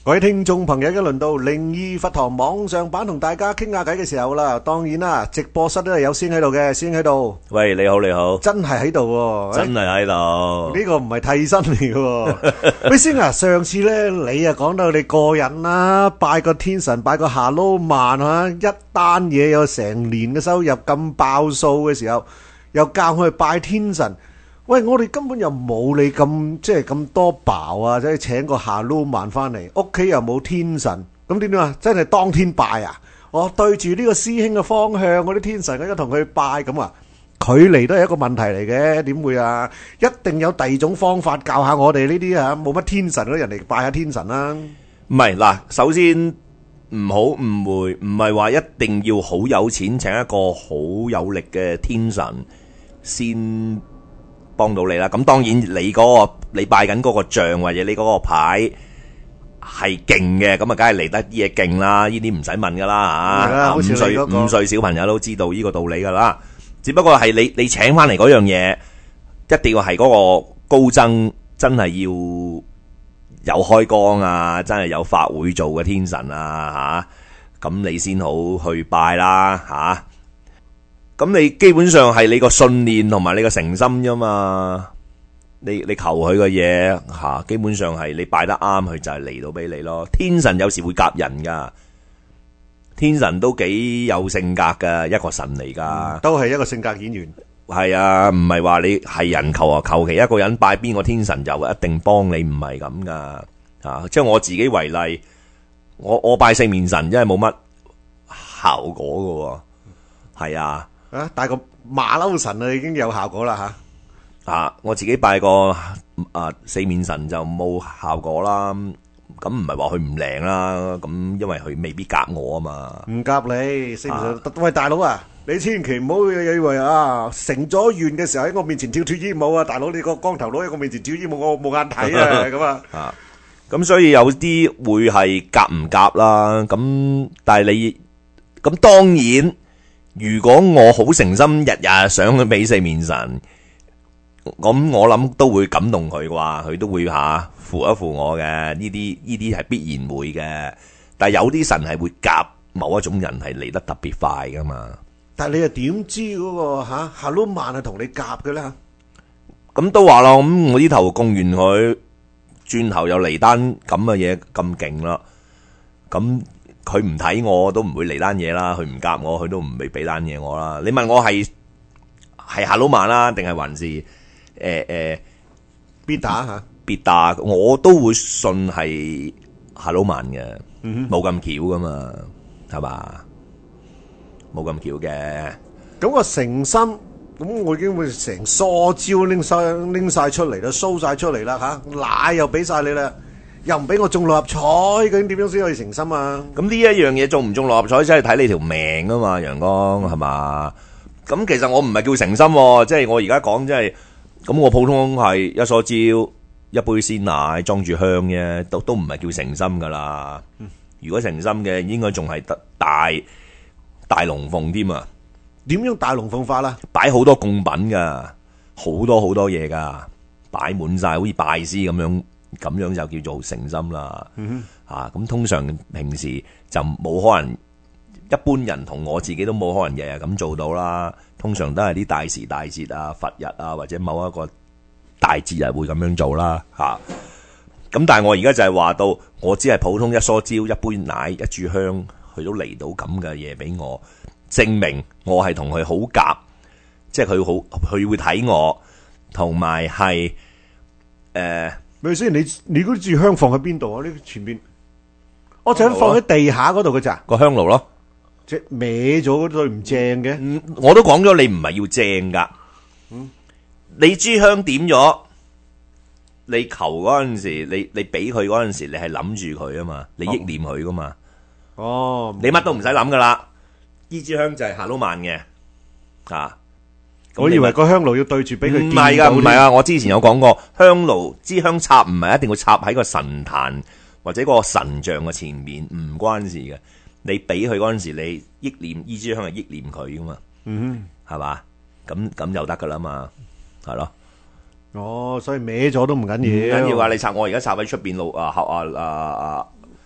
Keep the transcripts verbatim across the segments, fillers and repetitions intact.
各位聽眾朋友，而家輪到靈異佛堂網上版同大家傾下偈嘅時候啦。當然啦，直播室都係有師兄喺度嘅，師兄喺度。 喂，你好，你好， 真係喺度喎， 真係喺度。 呢個唔係替身嚟嘅。喂，師兄啊，上次咧你啊講到你過癮啦，拜個天神，拜個下撈曼啊，一單嘢有成年嘅收入咁爆數嘅時候，又教佢去拜天神。喂，我哋根本又冇你咁即係咁多飽啊！即係請個下撈曼翻嚟，屋企又冇天神，咁點樣啊？真係當天拜啊！我對住呢個師兄嘅方向，嗰啲天神咁樣同佢拜咁啊，距離都係一個問題嚟嘅，點會啊？一定有第二種方法教下我哋呢啲啊冇乜天神嗰啲人嚟拜下天神啦。 唔係嗱，首先唔好誤會，唔係話一定要好有錢請一個好有力嘅天神先幫到你啦，咁當然你嗰個你拜緊嗰個像或者你嗰個牌係勁嘅，咁啊梗係嚟得啲嘢勁啦，呢啲唔使問噶啦吓，五歲五歲小朋友都知道呢個道理噶啦，只不過係你你請翻嚟嗰樣嘢，一定要係嗰個高僧，真係要有開光啊，真係有法會做嘅天神啊吓，咁你先好去拜啦吓。咁你基本上係你個信念同埋你個誠心啫嘛，你你求佢嘅嘢吓，基本上係你拜得啱，佢就係嚟到俾你咯。天神有時會夾人噶，天神都幾有性格噶，一個神嚟噶， 嗯，都係一個性格演員。 係啊，唔係話你係人求啊，求其一個人拜邊個天神就一定幫你，唔係咁噶啊！即係我自己為例，我我拜四面神真係冇乜效果噶，係啊。 啊！帶個馬騮神啊，已經有效果啦吓！ 啊，我自己拜個啊四面神就冇效果啦。咁唔係話佢唔靈啦，咁因為佢未必夾我啊嘛。 唔夾你四面神，啊、喂大佬啊，你千祈唔好以為啊成咗願嘅時候喺我面前跳跳衣舞啊！大佬你個光頭佬喺我面前跳衣舞，我冇眼睇啊！咁啊，啊咁所以有啲會係夾唔夾啦。咁但係你咁當然。如果我好誠心日日想去俾四面神，咁我諗都會感動佢啩，佢都會吓扶一扶我嘅。呢啲呢啲係必然會嘅，但係有啲神係會夾某一種人係嚟得特別快噶嘛。 但係你又點知嗰個吓下撈曼係同你夾嘅咧？ 咁都話啦，咁我呢頭供完佢，轉頭又嚟單咁嘅嘢咁勁啦，咁。佢唔睇我都唔會嚟單嘢啦，佢唔夾我，佢都唔會俾單嘢我啦。你問我係係下撈曼啦，定係還是誒誒必打吓？ 必打，我都會信係下撈曼嘅，冇咁巧噶嘛，係嘛？冇咁巧嘅。 咁個誠心，咁我已經會成梳蕉拎晒拎晒出嚟啦，show晒出嚟啦吓，奶又俾晒你啦。又唔俾我中六合彩，究竟點樣先可以誠心啊？ 咁呢一樣嘢中唔中六合彩，真係睇你條命啊嘛，陽光係嘛？咁其實我唔係叫誠心，即係我而家講，即係咁我普通係一梳蕉，一杯鮮奶裝住香嘅，都都唔係叫誠心噶啦。嗯、如果誠心嘅，應該仲係得大大龍鳳添啊？ 點樣大龍鳳法啦？ 擺好多供品噶，好多好多嘢噶，擺滿晒，好似拜師咁樣。咁樣就叫做誠心啦，嗯、啊咁通常平時就冇可能，一般人同我自己都冇可能日日咁做到啦。通常都係啲大時大節啊、佛日啊或者某一個大節日會咁樣做啦，吓、啊。咁但係我而家就係話到，我只係普通一梳蕉、一杯奶、一炷香，佢都嚟到咁嘅嘢俾我，證明我係同佢好夾，即係佢好，佢會睇我，同埋係誒。呃咪先，你你嗰支香放喺邊度啊？呢前邊，我就咁放喺地下嗰度嘅咋？ 個香爐咯， 即係歪咗嗰對唔正嘅。 嗯，我都講咗你唔係要正噶。嗯，你支香點咗，你求嗰陣時，你你俾佢嗰陣時，你係諗住佢啊嘛，你憶念佢噶嘛。 哦， 你乜都唔使諗噶啦，呢支香就係下撈曼嘅啊。 我以為個香爐要對住俾佢見到。唔係噶，唔係啊！我之前有講過，香爐支香插唔係一定要插喺個神壇或者個神像嘅前面，唔關事嘅。你俾佢嗰陣時，你憶念呢支香係憶念佢噶嘛？嗯，係嘛？咁咁就得噶啦嘛，係咯。 哦，所以歪咗都唔緊要。 唔緊要啊！你插我而家插喺出邊路啊，啊啊啊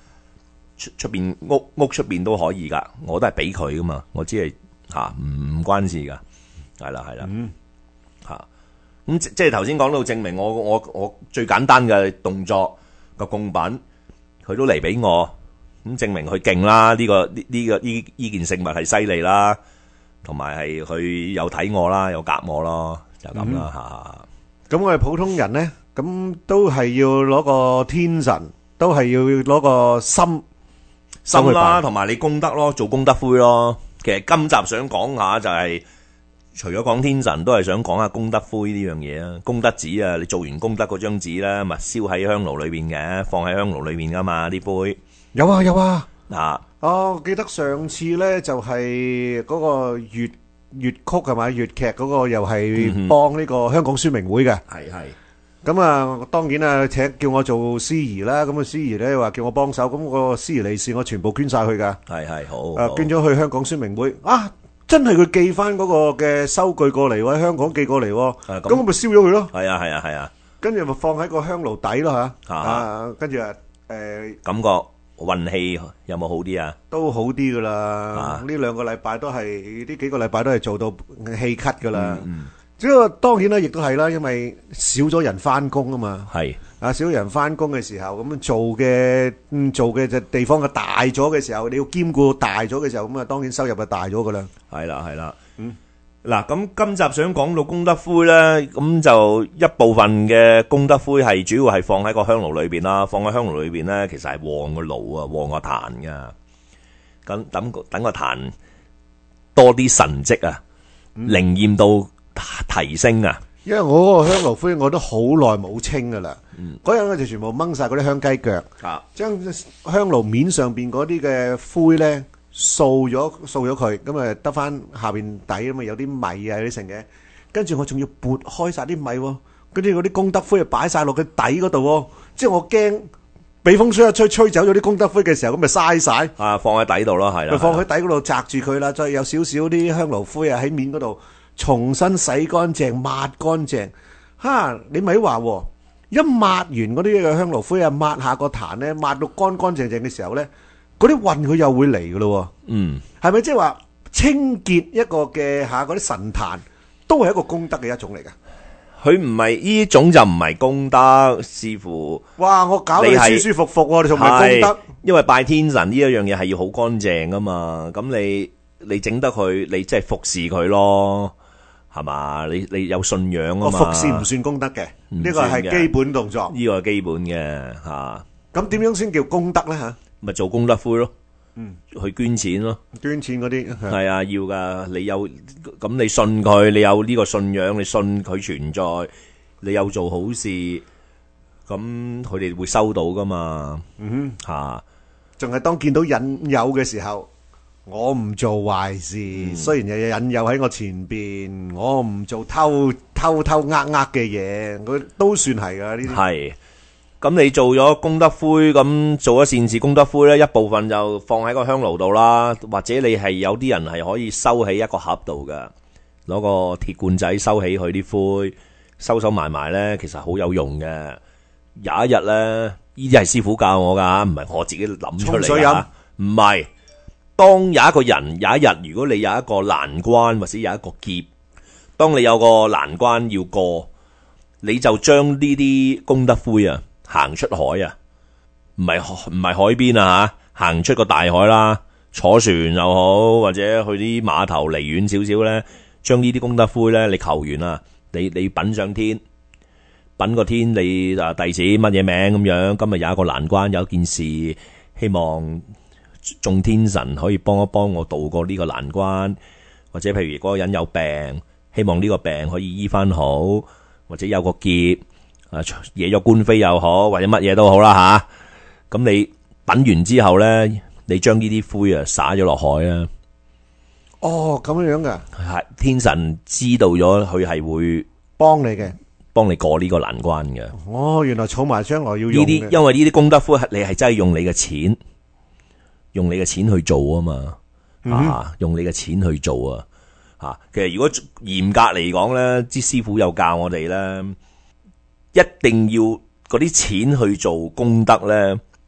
出出邊屋屋出邊都可以噶，我都係俾佢噶嘛，我只係吓唔唔關事噶，係啦係啦，吓咁即係頭先講到證明我我我最簡單嘅動作個供品，佢都嚟俾我，咁證明佢勁啦，呢個呢呢個呢呢件食物係犀利啦，同埋係佢有睇我啦，有夾我咯，就咁啦吓。 咁我哋普通人咧，咁都係要攞個天神，都係要攞個心心啦， 去同埋你功德咯，做功德灰咯。其實今集想講下就係、除咗講天神，都係想講下功德灰呢樣嘢啊。功德紙啊，你做完功德嗰張紙咧，咪燒喺香爐裏邊嘅，放喺香爐裏邊噶嘛啲灰。 有啊有啊。 啊， 哦，記得上次咧就係嗰個粵粵曲係咪？粵劇嗰個又係幫呢個香港宣明會嘅。 係係。 咁啊，當然啊，請叫我做司儀啦。咁啊，司儀咧話叫我幫手，咁個司儀利是我全部捐晒去噶。 係係好。 誒，捐咗去香港宣明會啊！真係佢寄翻嗰個嘅收據過嚟喎，香港寄過嚟喎。咁我咪燒咗佢咯。 係啊係啊係啊。 跟住咪放喺個香爐底咯嚇。 啊啊，跟住啊誒， 感覺運氣有冇好啲啊？ 都好啲噶啦。呢兩個禮拜都係呢幾個禮拜都係做到氣咳噶啦。即係當然啦，亦都係啦，因為少咗人翻工啊嘛。 係啊，少咗人翻工嘅時候，咁樣做嘅嗯做嘅就地方嘅大咗嘅時候，你要兼顧大咗嘅時候，咁啊當然收入就大咗噶啦。 係啦係啦。嗯。嗱，咁今集想講到功德灰咧，咁就一部分嘅功德灰係主要係放喺個香爐裏邊啦，放喺香爐裏邊咧，其實係旺個爐啊，旺個壇噶。咁等等個壇多啲神蹟啊，靈驗到提升啊。 因為我嗰個香爐灰我都好耐冇清噶啦，嗰日我就全部掹晒嗰啲香雞腳，將香爐面上邊嗰啲嘅灰咧掃咗掃咗佢，咁啊得翻下邊底咁啊有啲米啊有啲成嘅，跟住我仲要撥開晒啲米，跟住嗰啲功德灰啊擺晒落佢底嗰度，即係我驚俾風吹一吹吹走咗啲功德灰嘅時候，咁咪嘥晒。 啊，放喺底度咯，係啦， 放喺底嗰度擲住佢啦，再有少少啲香爐灰啊喺面嗰度。重新洗乾淨抹乾淨，哈！你咪話一抹完嗰啲嘅香爐灰啊，抹下個壇咧，抹到乾乾淨淨嘅時候咧，嗰啲運佢又會嚟噶咯。嗯，係咪即係話清潔一個嘅吓嗰啲神壇，都係一個功德嘅一種嚟噶？ 佢唔係呢種就唔係功德，視乎哇！我搞到你舒舒服服喎，你仲唔係功德？ 因為拜天神呢一樣嘢係要好乾淨噶嘛，咁你你整得佢，你即係服侍佢咯。係嘛？你你有信仰啊嘛？ 個服侍唔算功德嘅，呢個係基本動作。 呢個係基本嘅吓。 咁點樣先叫功德咧吓？ 咪做功德灰咯。嗯，去捐錢咯。捐錢嗰啲係啊，要噶。你有咁你信佢，你有呢個信仰，你信佢存在，你有做好事，咁佢哋會收到噶嘛？嗯哼，吓。 仲係當見到引誘嘅時候。我唔做壞事，嗯、雖然有引誘喺我前邊，我唔做偷偷偷呃呃嘅嘢，佢都算係噶呢啲。係， 咁你做咗功德灰，咁做咗善事功德灰咧，一部分就放喺個香爐度啦，或者你係有啲人係可以收起一個盒度噶，攞個鐵罐仔收起佢啲灰，收收埋埋咧，其實好有用嘅。有一日咧，呢啲係師傅教我噶，唔係我自己諗出嚟噶，唔係。當有一個人有一日，如果你有一個難關或者有一個劫，當你有個難關要過，你就將呢啲功德灰啊行出海啊，唔係唔係海邊啊吓，行出個大海啦，坐船又好，或者去啲碼頭離遠少少咧，將呢啲功德灰咧，你求完啦，你你稟上天，稟個天你啊弟子乜嘢名咁樣，今日有一個難關，有一件事希望。眾天神可以幫一幫我渡過呢個難關，或者譬如嗰個人有病，希望呢個病可以醫翻好，或者有個劫啊惹咗官非又好，或者乜嘢都好啦吓。咁、啊、你品完之後咧，你將呢啲灰啊灑咗落海啊。 哦，咁樣噶， 係天神知道咗，佢係會幫你嘅， 幫你過呢個難關嘅。 哦，原來儲埋將來要用呢啲，因為呢啲功德灰你係真係用你嘅錢。用你嘅錢去做啊嘛，嗯、啊，用你嘅錢去做啊，吓，其實如果嚴格嚟講咧，啲師傅有教我哋咧，一定要嗰啲錢去做功德咧，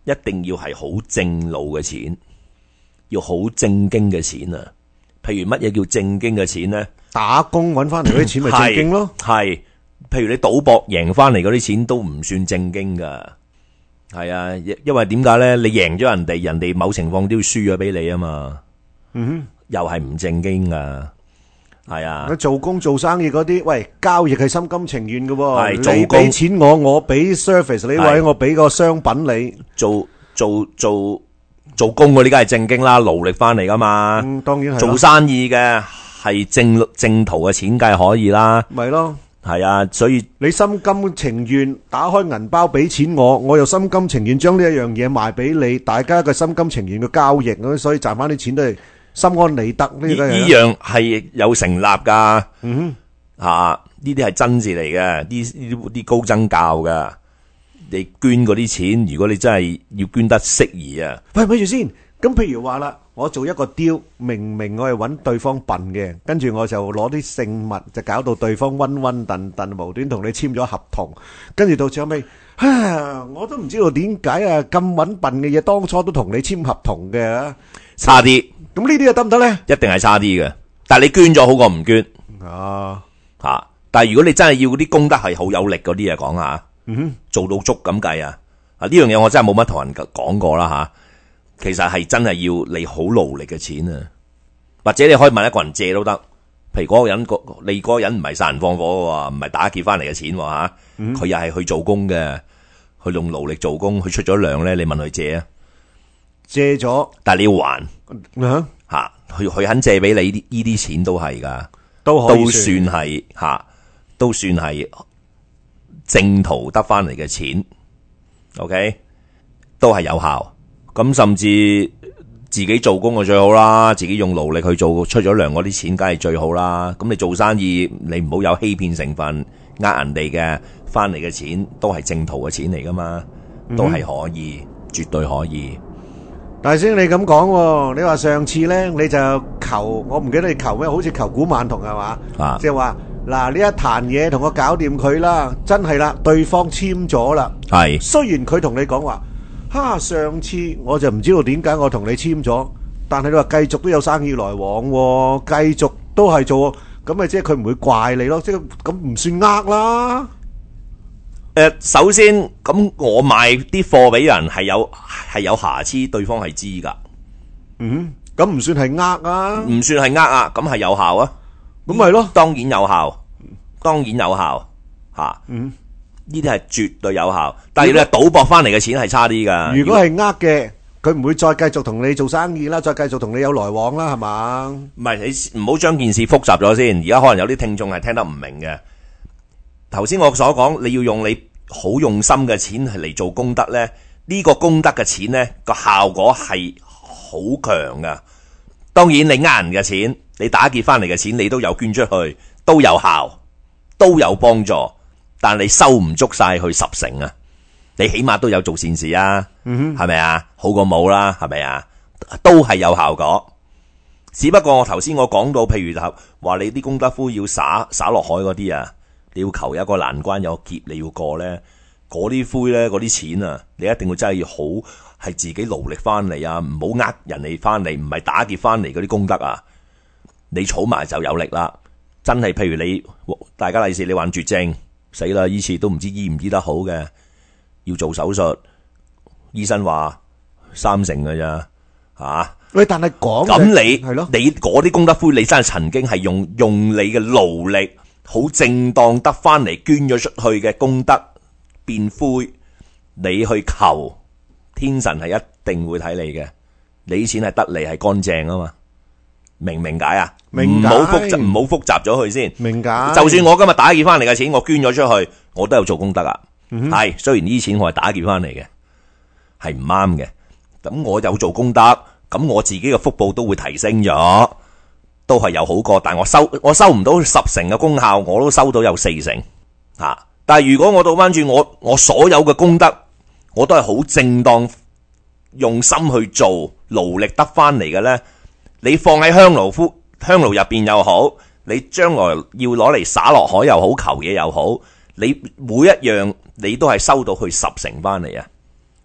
一定要係好正路嘅錢，要好正經嘅錢啊！譬如乜嘢叫正經嘅錢呢？ 打工揾翻嚟嗰啲錢咪正經咯。 係，譬如你賭博贏翻嚟嗰啲錢都唔算正經噶。係啊，因為點解咧？你贏咗人哋，人哋某情況都要輸咗俾你啊嘛。 嗯哼， 又係唔正經噶。係啊， 做工做生意嗰啲，喂，交易係心甘情願嘅喎。 係做工你俾錢我，我俾 service 你，位我俾個商品你。 做做做做工嗰啲梗係正經啦，勞力翻嚟噶嘛。 嗯，當然係。 做生意嘅係正正途嘅錢，梗係可以啦。 咪咯。 係啊，所以你心甘情願打開銀包俾錢我，我又心甘情願將呢一樣嘢賣俾你，大家嘅心甘情願嘅交易，咁所以賺翻啲錢都係心安理得。呢個呢樣係有成立噶。 嗯哼，吓呢啲係真事嚟嘅，呢呢啲高僧教噶。你捐嗰啲錢，如果你真係要捐得適宜啊， 喂，咪住先。咁譬如話啦，我做一個 deal，明明我係揾對方笨嘅，跟住我就攞啲聖物，就搞到對方暈暈頓頓，無端同你簽咗合同，跟住到最後尾，啊，我都唔知道點解啊咁揾笨嘅嘢，當初都同你簽合同嘅， 差啲。 咁呢啲又得唔得咧？ 一定係差啲嘅，但係你捐咗好過唔捐啊吓。但係如果你真係要啲功德係好有力嗰啲啊，講下， 嗯哼， 做到足咁計啊，啊呢樣嘢我真係冇乜同人講過啦吓。其實係真係要你好勞力嘅錢啊，或者你可以問一個人借都得。譬如嗰個人，你嗰個人唔係殺人放火嘅，唔係打劫翻嚟嘅錢吓，佢又係去做工嘅，佢用勞力做工，佢出咗糧咧，你問佢借啊， 借咗， 但係你要還啊吓，佢佢肯借俾你呢呢啲錢都係噶， 都可以都算係吓，都算係正途得翻嚟嘅錢 ，OK， 都係有效。咁甚至自己做工就最好啦，自己用勞力去做出咗糧嗰啲錢，梗係最好啦。咁你做生意，你唔好有欺騙成分，呃人哋嘅翻嚟嘅錢都係正途嘅錢嚟噶嘛，都係可以，嗯、絕對可以。 大師你咁講，你話上次咧你就求，我唔記得你求咩，好似求古曼童係嘛？啊，即係話嗱呢一壇嘢同我搞掂佢啦，真係啦，對方簽咗啦。係，雖然佢同你講話。哈！上次我就唔知道點解我同你簽咗，但係你話繼續都有生意來往，繼續都係做，咁咪即係佢唔會怪你咯，即係咁唔算呃啦。 誒，首先咁我賣啲貨俾人係有係有瑕疵，對方係知噶。 嗯，咁唔算係呃啊， 唔算係呃啊，咁係有效啊， 咁咪咯， 當然有效，當然有效，吓。 嗯。 呢啲係絕對有效，但係你係賭博翻嚟嘅錢係差啲噶。 如果係呃嘅，佢唔會再繼續同你做生意啦，再繼續同你有來往啦，係嘛？ 唔係，你唔好將件事複雜咗先。而家可能有啲聽眾係聽得唔明嘅。頭先我所講，你要用你好用心嘅錢嚟做功德咧，呢個功德嘅錢咧個效果係好強噶。當然你呃人嘅錢，你打劫翻嚟嘅錢，你都有捐出去，都有效，都有幫助。但你收唔足晒去十成啊！你起碼都有做善事啊，係咪啊？好過冇啦，係咪啊？都係有效果。只不過我頭先我講到，譬如話你啲功德灰要灑灑落海嗰啲啊，你要求有一個難關，有個劫你要過咧，嗰啲灰咧，嗰啲錢啊，你一定要真係要好係自己勞力翻嚟啊，唔好呃人哋翻嚟，唔係打劫翻嚟嗰啲功德啊，你儲埋就有力啦。真係譬如你大家利是，你患絕症。死啦！依次都唔知醫唔醫得好嘅，要做手術，醫生話三成㗎咋吓？喂， 但係講咁你係咯，你嗰啲功德灰，你真係曾經係用用你嘅勞力，好正當得翻嚟捐咗出去嘅功德變灰，你去求天神係一定會睇你嘅，你啲錢係得嚟係乾淨啊嘛。明唔明解啊？明解，唔好複雜，唔好複雜咗佢先。明解。就算我今日打劫翻嚟嘅錢，我捐咗出去，我都有做功德啊。係、嗯，雖然呢啲錢我係打劫翻嚟嘅，係唔啱嘅。咁我有做功德，咁我自己嘅福報都會提升咗，都係有好過。但係我收我收唔到十成嘅功效，我都收到有四成吓。但係如果我倒翻轉，我我所有嘅功德，我都係好正當用心去做，勞力得翻嚟嘅咧。你放喺香爐敷香爐入邊又好，你將來要攞嚟灑落海又好，求嘢又好，你每一樣你都係收到去十成翻嚟啊！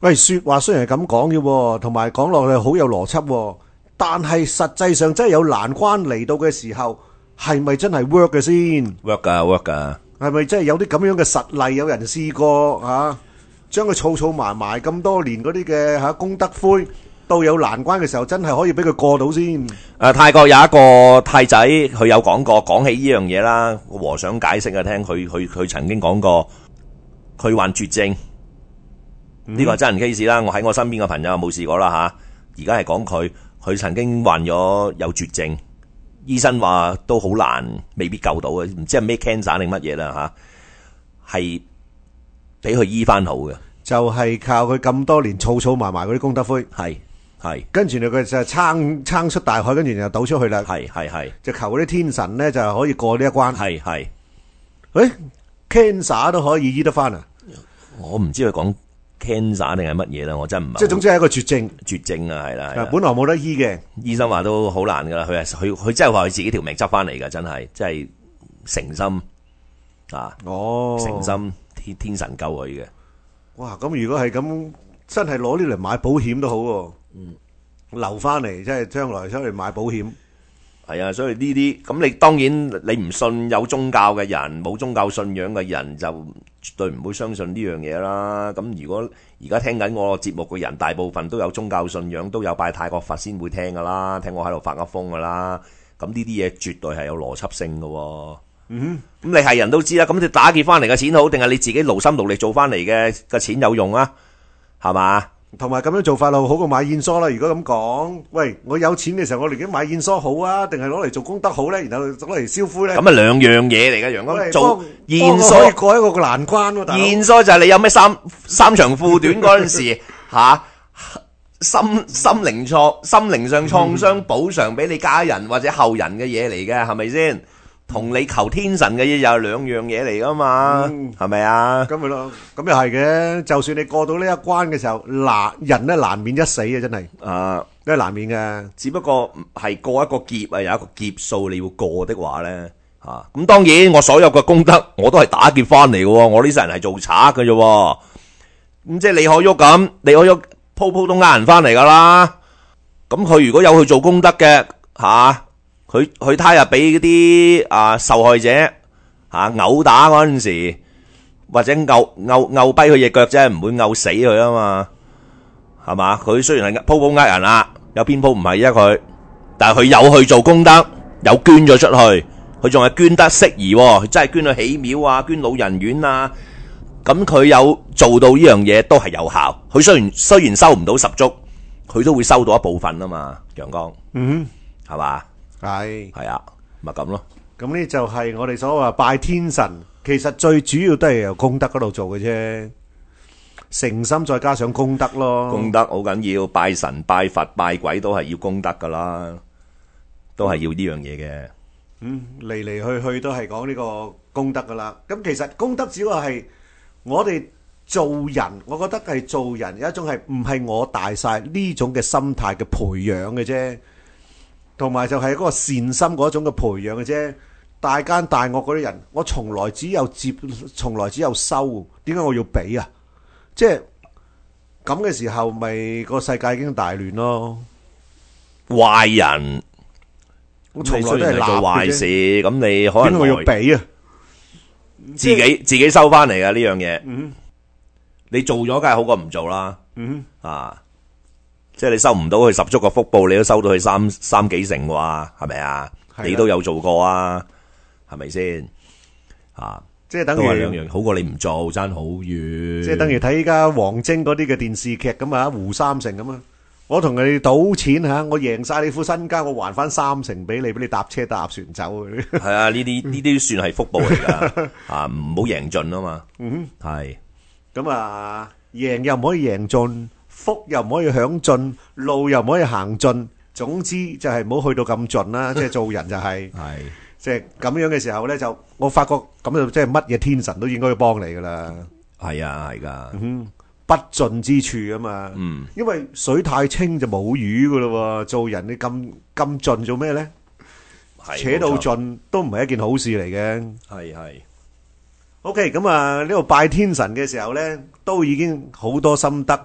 喂，說話雖然係咁講嘅喎，同埋講落去好有邏輯喎，但係實際上真係有難關嚟到嘅時候，係咪真係 work 嘅先？ work 噶 work 噶， 係咪真係有啲咁樣嘅實例？有人試過嚇，將佢儲儲埋埋咁多年嗰啲嘅嚇功德灰，到有難關嘅時候，真係可以俾佢過到先。 誒、泰國有一個太仔，佢有講過，講起呢樣嘢啦，和尚解釋啊，聽佢佢佢曾經講過，佢患絕症，呢個係真人 case 啦。我喺我身邊嘅朋友冇試過啦吓，而家係講佢，佢曾經患咗有絕症，醫生話都好難，未必救到嘅，唔知係咩 cancer 定乜嘢啦吓，係俾佢醫翻好嘅， 就係靠佢咁多年儲儲埋埋嗰啲功德灰， 係係跟住佢就撐撐出大海，跟住就倒出去啦。 係係係就求嗰啲天神咧，就可以過呢一關。 係係， 誒，cancer 都可以醫得翻啊！ 我唔知佢講 cancer 定係乜嘢啦，我真唔係好。 即係總之係一個絕症， 絕症啊，係啦，係啦本來冇得醫嘅。 醫生話都好難噶啦，佢係佢佢真係話佢自己條命執翻嚟噶，真係真係誠心啊， 哦， 誠心天天神救佢嘅。 哇！咁如果係咁，真係攞呢嚟買保險都好喎。嗯，留翻嚟，即係將來出嚟買保險。 係啊，所以呢啲咁你當然你唔信有宗教嘅人，冇宗教信仰嘅人就絕對唔會相信呢樣嘢啦。咁如果而家聽緊我節目嘅人，大部分都有宗教信仰，都有拜泰國佛先會聽噶啦，聽我喺度發噏風噶啦。咁呢啲嘢絕對係有邏輯性噶喎。嗯，咁你係人都知啦。咁你打劫翻嚟嘅錢好，定係你自己勞心勞力做翻嚟嘅嘅錢有用啊？係嘛？ 同埋咁樣做法咯，好過買燕梳啦。如果咁講，喂，我有錢嘅時候，我寧願買燕梳好啊，定係攞嚟做功德好咧？然後攞嚟燒灰咧？ 咁啊兩樣嘢嚟嘅，楊哥做燕梳可以過一個難關喎。 燕梳就係你有咩三三長褲短嗰陣時吓，心心靈創心靈上創傷補償俾你家人或者後人嘅嘢嚟嘅，係咪先？同你求天神嘅嘢又係兩樣嘢嚟噶嘛，係咪啊？ 咁咪咯，咁又係嘅。就算你過到呢一關嘅時候，難人咧難免一死嘅，真係啊，都係難免嘅。 只不過係過一個劫啊，有一個劫數你要過的話咧，吓咁當然我所有嘅功德我都係打劫翻嚟嘅，我呢世人係做賊嘅啫。咁即係李可旭咁，李可旭鋪鋪都呃人翻嚟噶啦。咁佢如果有去做功德嘅吓。佢佢他日俾嗰啲啊受害者吓毆打嗰陣時，或者毆毆毆跛佢隻腳啫，唔會毆死佢啊嘛，係嘛？佢雖然係鋪鋪呃人啦，有邊鋪唔係啫佢，但係佢有去做功德，有捐咗出去，佢仲係捐得適宜，真係捐去起廟啊，捐老人院啊，咁佢有做到呢樣嘢都係有效。佢雖然雖然收唔到十足，佢都會收到一部分啊嘛，陽光，嗯，係嘛？ 係係啊，咪咁咯。 咁呢就係我哋所謂拜天神，其實最主要都係由功德嗰度做嘅啫，誠心再加上功德咯。 功德好緊要，拜神、拜佛、拜鬼都係要功德噶啦，都係要呢樣嘢嘅。 嗯，嚟嚟去去都係講呢個功德噶啦。咁其實功德只不過係我哋做人，我覺得係做人有一種係唔係我大晒呢種嘅心態嘅培養嘅啫。同埋就係嗰個善心嗰種嘅培養嘅啫，大奸大惡嗰啲人，我從來只有接，從來只有收，點解我要俾啊？即係咁嘅時候，咪個世界已經大亂咯。 壞人， 我從來都係做壞事，咁你可能點解我要俾啊？ 自己自己收翻嚟嘅呢樣嘢，嗯，你做咗梗係好過唔做啦，嗯啊。即係你收唔到佢十足個福報，你都收到佢三三幾成啩，係咪啊？你都有做過啊，係咪先？啊， 即係等於都係兩樣，好過你唔做，爭好遠。 即係等於睇依家王晶嗰啲嘅電視劇咁啊，胡三成咁啊，我同你賭錢吓，我贏晒你副身家，我還翻三成俾你，俾你搭車搭船走。 係啊，呢啲呢啲算係福報嚟噶，啊，唔好贏盡啊嘛。嗯，係。 咁啊，贏又唔可以贏盡。福又唔可以享盡，路又唔可以行盡，總之就係唔好去到咁盡啦。即係做人就係，即係咁樣嘅時候咧，就我發覺咁就即係乜嘢天神都應該要幫你噶啦。 係啊，係噶， 嗯，不盡之處啊嘛。嗯，因為水太清就冇魚噶咯。做人你咁咁盡做咩咧？扯到盡都唔係一件好事嚟嘅。 係係。 OK，咁啊呢度拜天神嘅時候咧，都已經好多心得。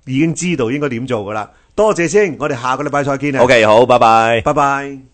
已經知道應該點做噶啦。多謝先，我哋下個禮拜再見啊！ OK， 好，拜拜。 拜拜。